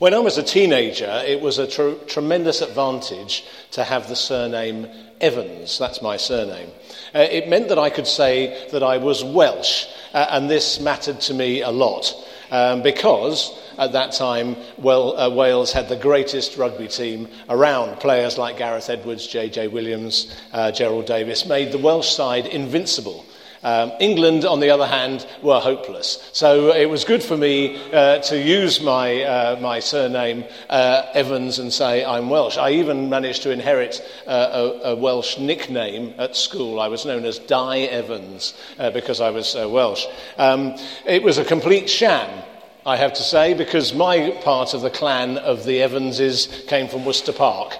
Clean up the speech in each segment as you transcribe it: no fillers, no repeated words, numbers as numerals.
When I was a teenager, it was a tremendous advantage to have the surname Evans. That's my surname. It meant that I could say that I was Welsh, and this mattered to me a lot, because at that time, Wales had the greatest rugby team around. Players like Gareth Edwards, J.J. Williams, Gerald Davis made the Welsh side invincible. England, on the other hand, were hopeless. So it was good for me to use my surname Evans and say I'm Welsh. I even managed to inherit a Welsh nickname at school. I was known as Di Evans because I was Welsh. It was a complete sham, I have to say, because my part of the clan of the Evanses came from Worcester Park.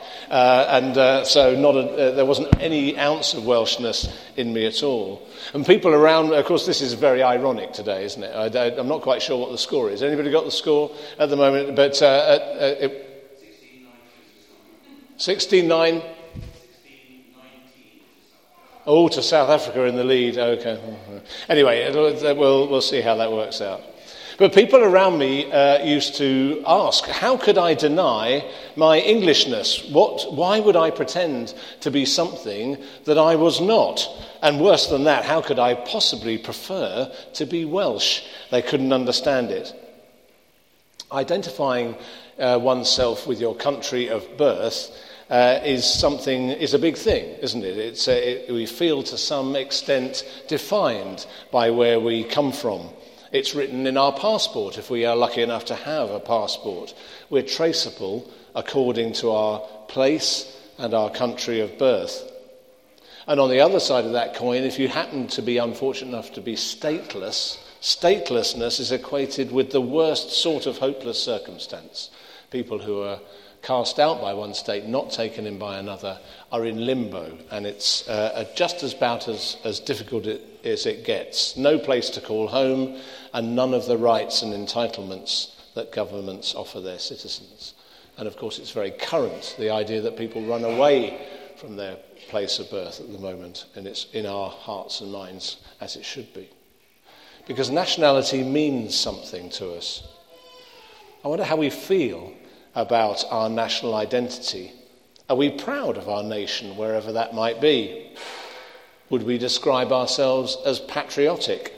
So there wasn't any ounce of Welshness in me at all. And people around, of course, this is very ironic today, isn't it? I'm not quite sure what the score is. Anybody got the score at the moment? But 16-9. Oh, to South Africa in the lead. Okay. Anyway, we'll see how that works out. But people around me used to ask, how could I deny my Englishness? Why would I pretend to be something that I was not? And worse than that, how could I possibly prefer to be Welsh? They couldn't understand it. Identifying oneself with your country of birth is a big thing, isn't it? We feel to some extent defined by where we come from. It's written in our passport, if we are lucky enough to have a passport. We're traceable according to our place and our country of birth. And on the other side of that coin, if you happen to be unfortunate enough to be stateless, statelessness is equated with the worst sort of hopeless circumstance. People who are cast out by one state, not taken in by another, are in limbo, and it's just about as difficult as it gets. No place to call home, and none of the rights and entitlements that governments offer their citizens. And of course it's very current, the idea that people run away from their place of birth at the moment, and it's in our hearts and minds as it should be. Because nationality means something to us. I wonder how we feel about our national identity. Are we proud of our nation, wherever that might be? Would we describe ourselves as patriotic?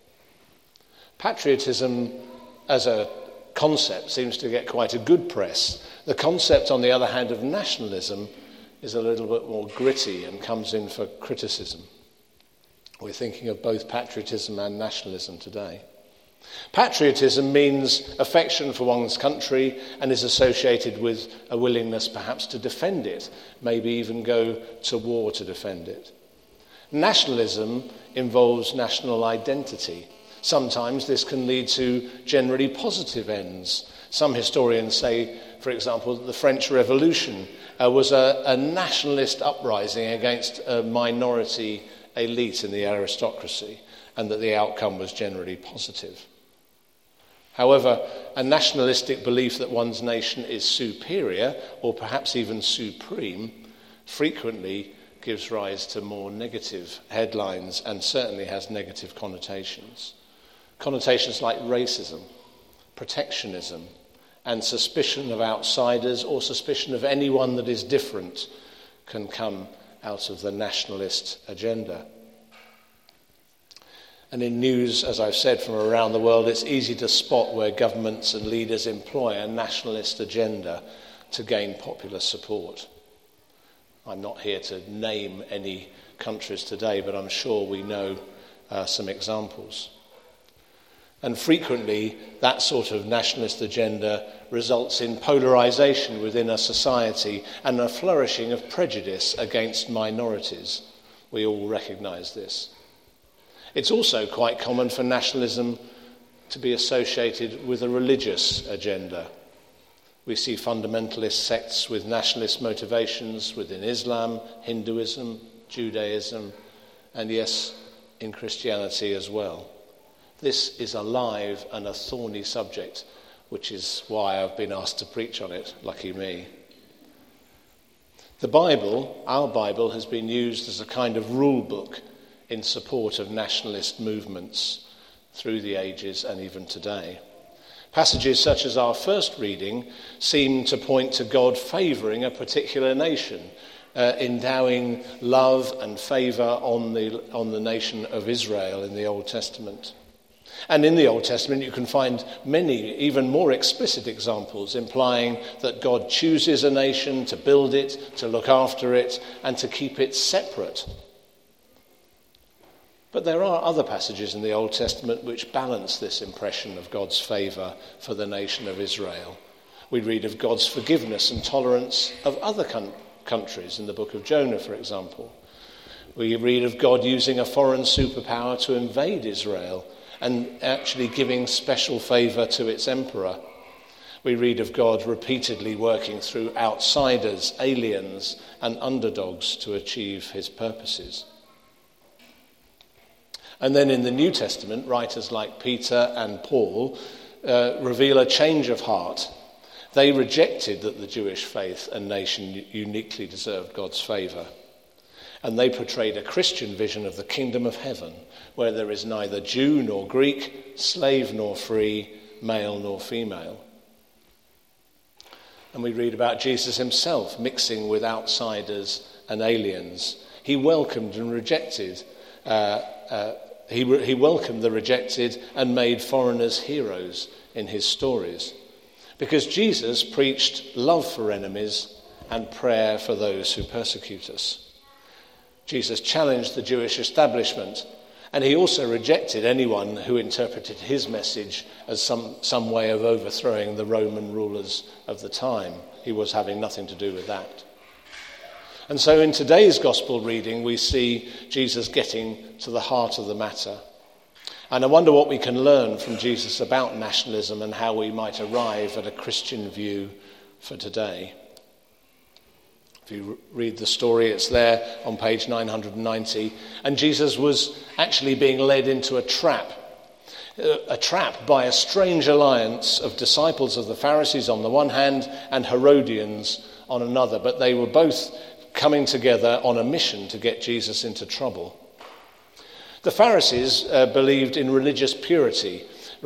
Patriotism as a concept seems to get quite a good press. The concept, on the other hand, of nationalism is a little bit more gritty and comes in for criticism. We're thinking of both patriotism and nationalism today. Patriotism means affection for one's country and is associated with a willingness perhaps to defend it, maybe even go to war to defend it. Nationalism involves national identity. Sometimes this can lead to generally positive ends. Some historians say, for example, that the French Revolution was a nationalist uprising against a minority elite in the aristocracy, and that the outcome was generally positive. However, a nationalistic belief that one's nation is superior, or perhaps even supreme, frequently gives rise to more negative headlines and certainly has negative connotations. Connotations like racism, protectionism, and suspicion of outsiders or suspicion of anyone that is different can come out of the nationalist agenda. And in news, as I've said, from around the world, it's easy to spot where governments and leaders employ a nationalist agenda to gain popular support. I'm not here to name any countries today, but I'm sure we know some examples. And frequently, that sort of nationalist agenda results in polarization within a society and a flourishing of prejudice against minorities. We all recognize this. It's also quite common for nationalism to be associated with a religious agenda. We see fundamentalist sects with nationalist motivations within Islam, Hinduism, Judaism, and yes, in Christianity as well. This is a live and a thorny subject, which is why I've been asked to preach on it, lucky me. The Bible, our Bible, has been used as a kind of rule book in support of nationalist movements through the ages and even today. Passages such as our first reading seem to point to God favouring a particular nation, endowing love and favour on the nation of Israel in the Old Testament. And in the Old Testament you can find many, even more explicit examples implying that God chooses a nation to build it, to look after it, and to keep it separate. But there are other passages in the Old Testament which balance this impression of God's favour for the nation of Israel. We read of God's forgiveness and tolerance of other countries in the book of Jonah, for example. We read of God using a foreign superpower to invade Israel and actually giving special favour to its emperor. We read of God repeatedly working through outsiders, aliens, and underdogs to achieve his purposes. And then in the New Testament, writers like Peter and Paul reveal a change of heart. They rejected that the Jewish faith and nation uniquely deserved God's favour. And they portrayed a Christian vision of the kingdom of heaven, where there is neither Jew nor Greek, slave nor free, male nor female. And we read about Jesus himself mixing with outsiders and aliens. He welcomed and rejected. He welcomed the rejected and made foreigners heroes in his stories. Because Jesus preached love for enemies and prayer for those who persecute us. Jesus challenged the Jewish establishment, and he also rejected anyone who interpreted his message as some way of overthrowing the Roman rulers of the time. He was having nothing to do with that. And so in today's gospel reading, we see Jesus getting to the heart of the matter. And I wonder what we can learn from Jesus about nationalism and how we might arrive at a Christian view for today. If you read the story, it's there on page 990. And Jesus was actually being led into a trap by a strange alliance of disciples of the Pharisees on the one hand and Herodians on another. But they were both coming together on a mission to get Jesus into trouble. The Pharisees believed in religious purity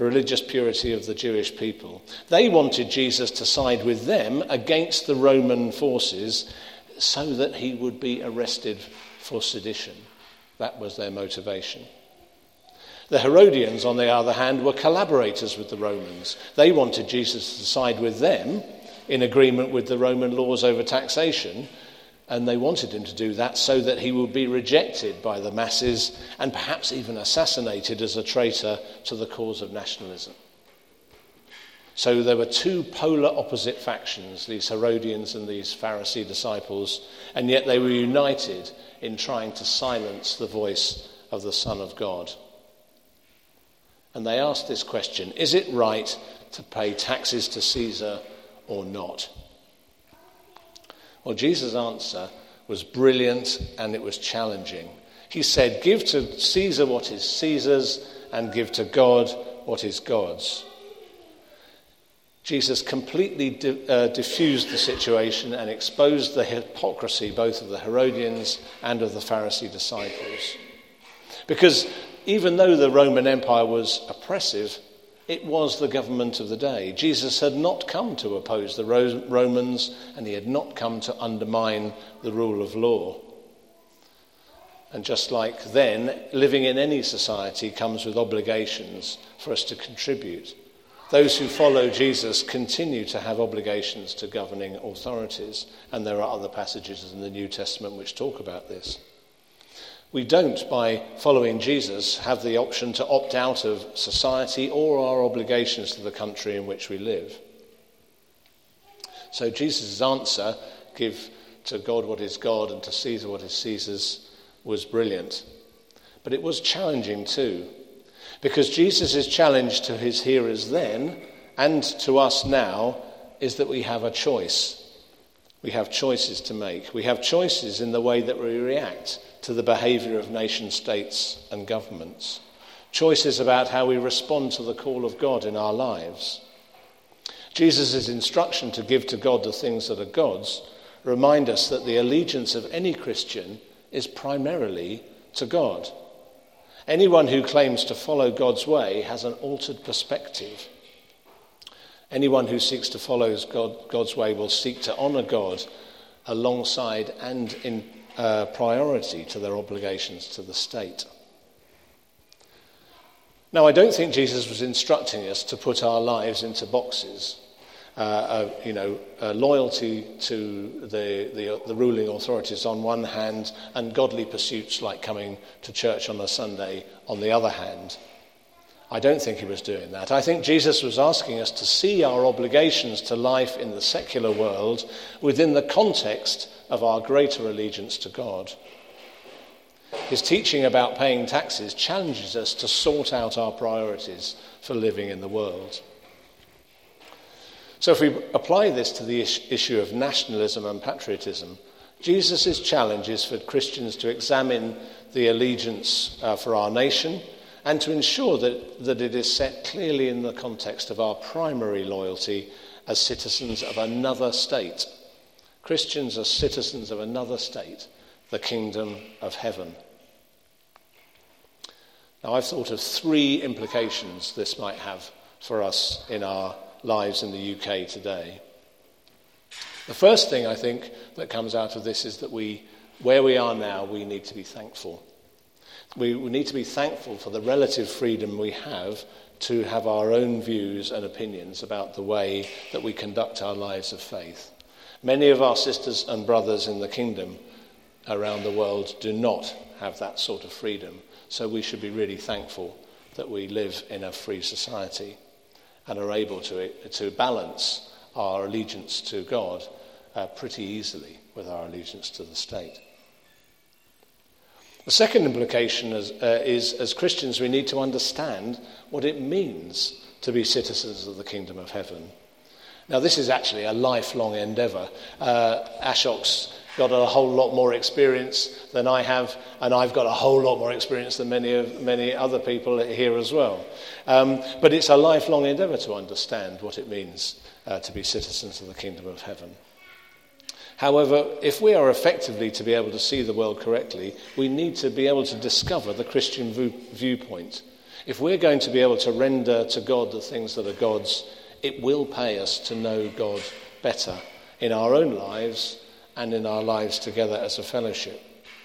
of the Jewish people. They wanted Jesus to side with them against the Roman forces so that he would be arrested for sedition. That was their motivation. The Herodians, on the other hand, were collaborators with the Romans. They wanted Jesus to side with them in agreement with the Roman laws over taxation, and they wanted him to do that so that he would be rejected by the masses and perhaps even assassinated as a traitor to the cause of nationalism. So there were two polar opposite factions, these Herodians and these Pharisee disciples, and yet they were united in trying to silence the voice of the Son of God. And they asked this question: is it right to pay taxes to Caesar or not? Well, Jesus' answer was brilliant and it was challenging. He said, give to Caesar what is Caesar's and give to God what is God's. Jesus completely diffused the situation and exposed the hypocrisy both of the Herodians and of the Pharisee disciples. Because even though the Roman Empire was oppressive, it was the government of the day. Jesus had not come to oppose the Romans, and he had not come to undermine the rule of law. And just like then, living in any society comes with obligations for us to contribute. Those who follow Jesus continue to have obligations to governing authorities, and there are other passages in the New Testament which talk about this. We don't, by following Jesus, have the option to opt out of society or our obligations to the country in which we live. So Jesus' answer, give to God what is God and to Caesar what is Caesar's, was brilliant. But it was challenging too, because Jesus' challenge to his hearers then and to us now is that we have a choice. We have choices to make. We have choices in the way that we react to the behaviour of nation states and governments. Choices about how we respond to the call of God in our lives. Jesus' instruction to give to God the things that are God's remind us that the allegiance of any Christian is primarily to God. Anyone who claims to follow God's way has an altered perspective. Anyone who seeks to follow God's way will seek to honour God alongside and in priority to their obligations to the state. Now, I don't think Jesus was instructing us to put our lives into boxes. Loyalty to the ruling authorities on one hand, and godly pursuits like coming to church on a Sunday on the other hand. I don't think he was doing that. I think Jesus was asking us to see our obligations to life in the secular world within the context of our greater allegiance to God. His teaching about paying taxes challenges us to sort out our priorities for living in the world. So if we apply this to the issue of nationalism and patriotism, Jesus' challenge is for Christians to examine the allegiance for our nation and to ensure that it is set clearly in the context of our primary loyalty as citizens of another state. Christians are citizens of another state, the kingdom of heaven. Now, I've thought of 3 implications this might have for us in our lives in the UK today. The first thing I think that comes out of this is that where we are now, we need to be thankful. We need to be thankful for the relative freedom we have to have our own views and opinions about the way that we conduct our lives of faith. Many of our sisters and brothers in the kingdom around the world do not have that sort of freedom, so we should be really thankful that we live in a free society and are able to balance our allegiance to God pretty easily with our allegiance to the state. The second implication is, as Christians, we need to understand what it means to be citizens of the kingdom of heaven. Now, this is actually a lifelong endeavour. Ashok's got a whole lot more experience than I have, and I've got a whole lot more experience than many other people here as well. But it's a lifelong endeavour to understand what it means to be citizens of the kingdom of heaven. However, if we are effectively to be able to see the world correctly, we need to be able to discover the Christian viewpoint. If we're going to be able to render to God the things that are God's, it will pay us to know God better in our own lives and in our lives together as a fellowship.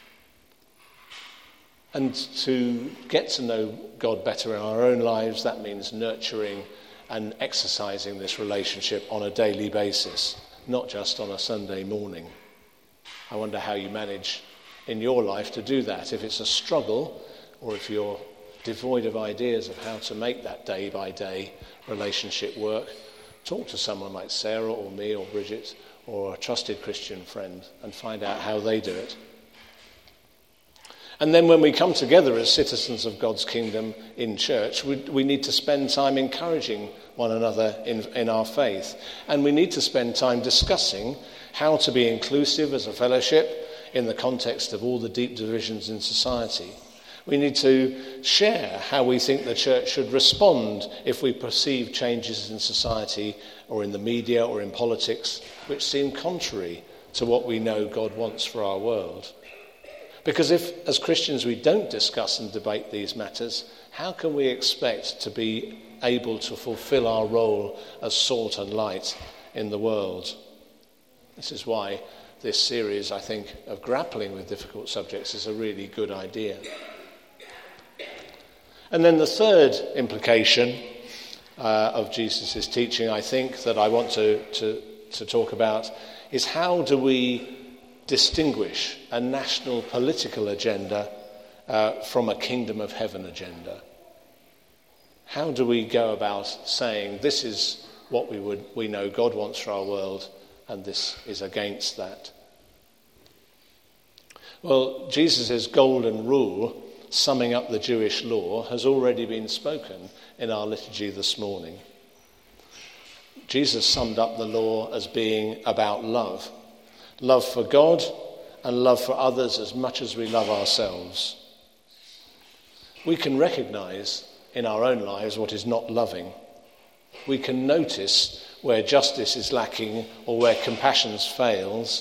And to get to know God better in our own lives, that means nurturing and exercising this relationship on a daily basis, not just on a Sunday morning. I wonder how you manage in your life to do that. If it's a struggle, or if you're devoid of ideas of how to make that day-by-day relationship work, talk to someone like Sarah or me or Bridget or a trusted Christian friend and find out how they do it. And then when we come together as citizens of God's kingdom in church, we need to spend time encouraging one another in our faith. And we need to spend time discussing how to be inclusive as a fellowship in the context of all the deep divisions in society. We need to share how we think the church should respond if we perceive changes in society or in the media or in politics which seem contrary to what we know God wants for our world. Because if, as Christians, we don't discuss and debate these matters, how can we expect to be able to fulfill our role as salt and light in the world? This is why this series, I think, of grappling with difficult subjects is a really good idea. And then the third implication of Jesus' teaching, I think, that I want to talk about is how do we distinguish a national political agenda from a kingdom of heaven agenda? How do we go about saying this is what we know God wants for our world and this is against that? Well, Jesus' golden rule, summing up the Jewish law, has already been spoken in our liturgy this morning. Jesus summed up the law as being about love. Love for God and love for others as much as we love ourselves. We can recognize in our own lives what is not loving. We can notice where justice is lacking or where compassion fails,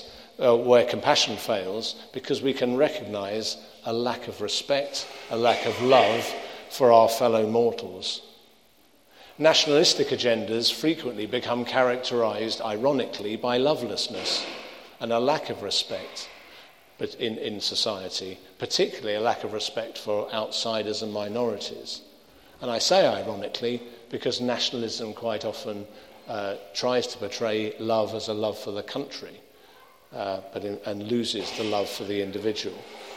because we can recognize a lack of respect, a lack of love for our fellow mortals. Nationalistic agendas frequently become characterized, ironically, by lovelessness and a lack of respect but in society, particularly a lack of respect for outsiders and minorities. And I say ironically because nationalism quite often tries to portray love as a love for the country, and loses the love for the individual.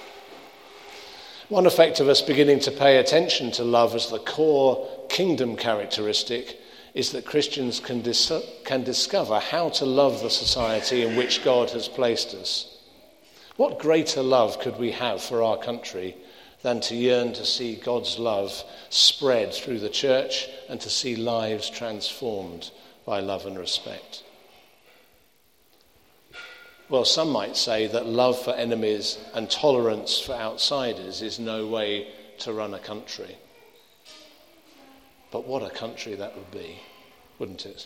One effect of us beginning to pay attention to love as the core kingdom characteristic is that Christians can discover how to love the society in which God has placed us. What greater love could we have for our country than to yearn to see God's love spread through the church and to see lives transformed by love and respect? Well, some might say that love for enemies and tolerance for outsiders is no way to run a country. But what a country that would be, wouldn't it?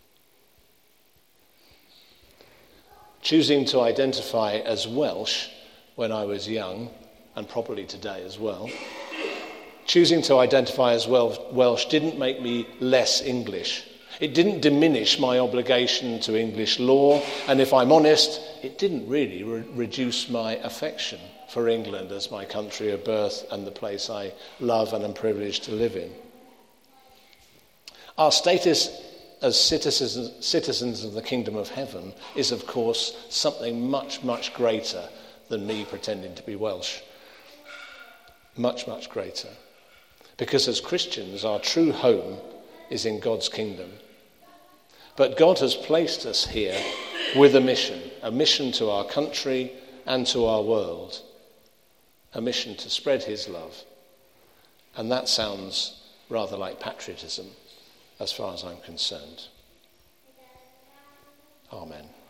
Choosing to identify as Welsh when I was young, and probably today as well, choosing to identify as Welsh didn't make me less English. It didn't diminish my obligation to English law, and if I'm honest, it didn't really reduce my affection for England as my country of birth and the place I love and am privileged to live in. Our status as citizens of the kingdom of heaven is, of course, something much, much greater than me pretending to be Welsh. Much, much greater. Because as Christians, our true home is in God's kingdom. But God has placed us here with a mission to our country and to our world, a mission to spread his love. And that sounds rather like patriotism, as far as I'm concerned. Amen.